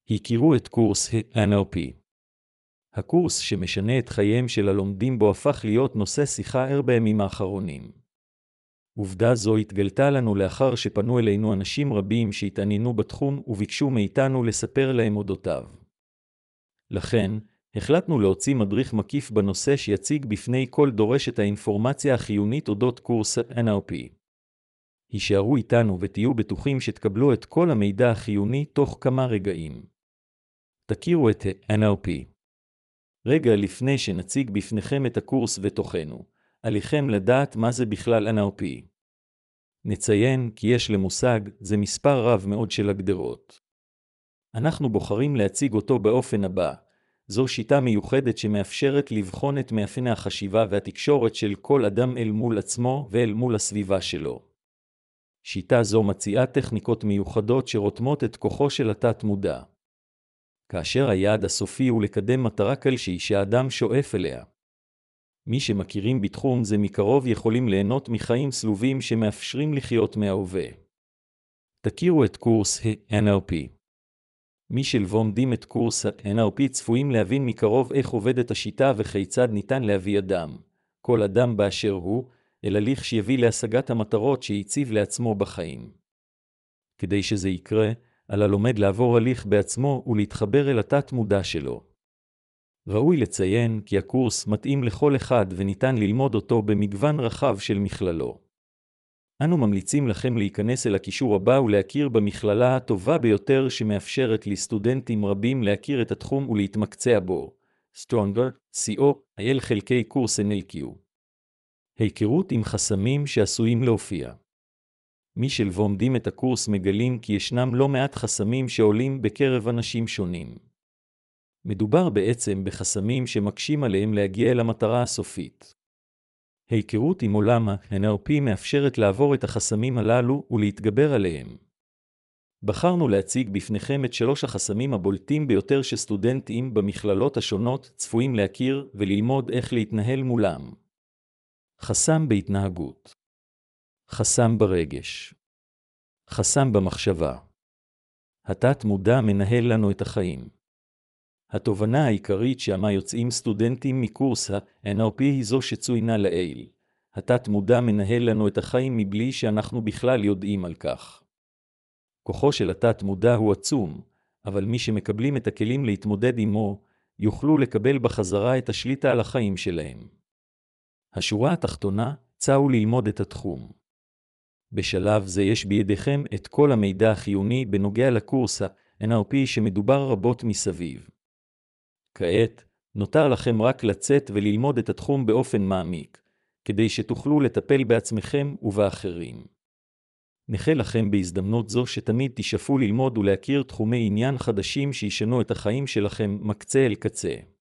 הכירו את קורס NLP. הקורס שמשנה את חייהם של הלומדים בו הפך להיות נושא שיחה ער בימים האחרונים. עובדה זו התגלתה לנו לאחר שפנו אלינו אנשים רבים שהתעניינו בתחום וביקשו מאיתנו לספר להם אודותיו. לכן, החלטנו להוציא מדריך מקיף בנושא שיציג בפני כל דורש את האינפורמציה החיונית אודות קורס NLP. הישארו איתנו ותהיו בטוחים שתקבלו את כל המידע החיוני תוך כמה רגעים. תכירו את NLP. רגע לפני שנציג בפניכם את הקורס ותוכנו, עליכם לדעת מה זה בכלל NLP. נציין כי יש למושג זה מספר רב מאוד של הגדרות. אנחנו בוחרים להציג אותו באופן הבא. זו שיטה מיוחדת שמאפשרת לבחון את מאפייני החשיבה והתקשורת של כל אדם אל מול עצמו ואל מול הסביבה שלו. שיטה זו מציעה טכניקות מיוחדות שרותמות את כוחו של התת-מודע. כאשר היעד הסופי הוא לקדם מטרה כלשהי שהאדם שואף אליה. מי שמכירים בתחום זה מקרוב יכולים ליהנות מחיים סלובים שמאפשרים לחיות מההווה. תכירו את קורס NLP. מי שלומדים את קורס NLP צפויים להבין מקרוב איך עובדת השיטה וכיצד ניתן להביא אדם, כל אדם באשר הוא, אל הליך שיביא להשגת המטרות שהציב לעצמו בחיים. כדי שזה יקרה, על הלומד לעבור הליך בעצמו ולהתחבר אל התת-מודע שלו. ראוי לציין כי הקורס מתאים לכל אחד וניתן ללמוד אותו במגוון רחב של מכללו. אנו ממליצים לכם להיכנס אל הקישור הבא ולהכיר במכללה הטובה ביותר שמאפשרת לסטודנטים רבים להכיר את התחום ולהתמקצע בו. Stronger.co.il קורס NLQ. היכרות עם חסמים שעשויים להופיע. מי שלומדים את הקורס מגלים כי ישנם לא מעט חסמים שעולים בקרב אנשים שונים. מדובר בעצם בחסמים שמקשים עליהם להגיע אל המטרה הסופית. היכרות עם עולם ה-NLP מאפשרת לעבור את החסמים הללו ולהתגבר עליהם. בחרנו להציג בפניכם את 3 החסמים הבולטים ביותר שסטודנטים במכללות השונות צפויים להכיר וללמוד איך להתנהל מולם. חסם בהתנהגות. חסם ברגש. חסם במחשבה. התת-מודע מנהל לנו את החיים. התובנה העיקרית שמה יוצאים סטודנטים מקורס ה-NLP היא זו שצוינה לעיל. התת-מודע מנהל לנו את החיים מבלי שאנחנו בכלל יודעים על כך. כוחו של התת-מודע הוא עצום, אבל מי שמקבלים את הכלים להתמודד עמו, יוכלו לקבל בחזרה את השליטה על החיים שלהם. השורה התחתונה, צאו ללמוד את התחום. בשלב זה יש בידיכם את כל המידע החיוני בנוגע לקורס ה-NLP שמדובר רבות מסביב. כעת, נותר לכם רק לצאת וללמוד את התחום באופן מעמיק, כדי שתוכלו לטפל בעצמכם ובאחרים. נאחל לכם בהזדמנות זו שתמיד תשאפו ללמוד ולהכיר תחומי עניין חדשים שישנו את החיים שלכם מקצה אל קצה.